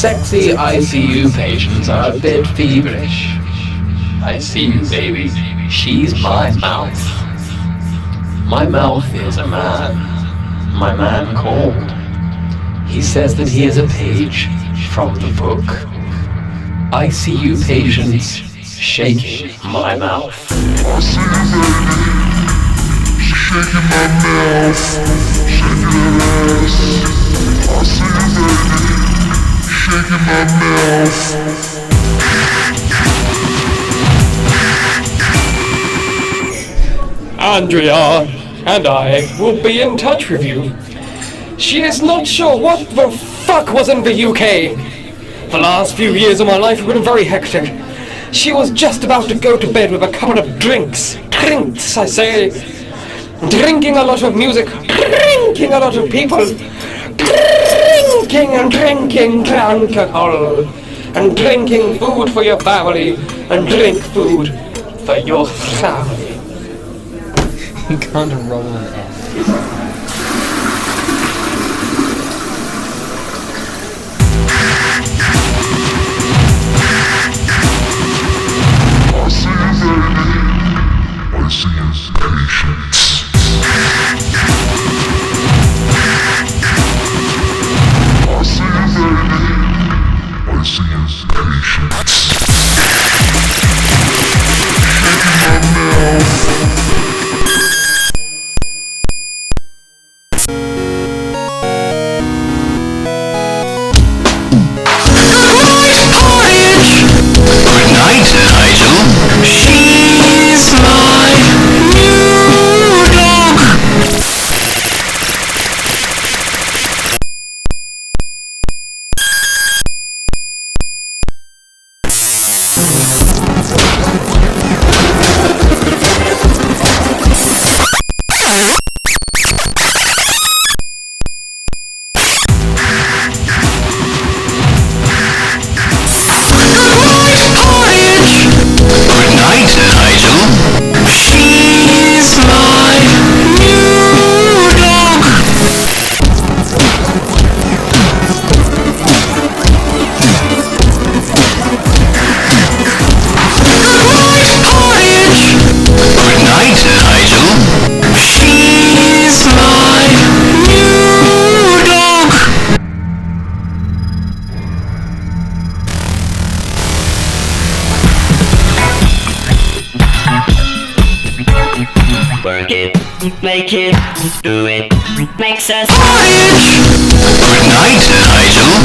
sexy ICU patients are a bit feverish. I see you, baby. She's my mouth. My mouth is a man. My man called. He says that he is a page from the book. ICU patients shaking my mouth. I see you, baby. Shaking my mouth. Shaking that ass. I see you, baby. Shaking my mouth. Andrea and I will be in touch with you. She is not sure what the fuck was in the UK. The last few years of my life have been very hectic. She was just about to go to bed with a couple of drinks. Drinks, I say. Drinking a lot of music. Drinking a lot of people. Drinking and drinking alcohol. And drinking food for your family. And drink food for your family. You can't roll an F. I see you, baby. I see you, patience. I see you, baby. I see you, patience. Shaking my mouth. She's my new dog. She's my new dog. Good night, Nigel. She's my new dog. Work it, make it, do it, makes us Good night, Nigel.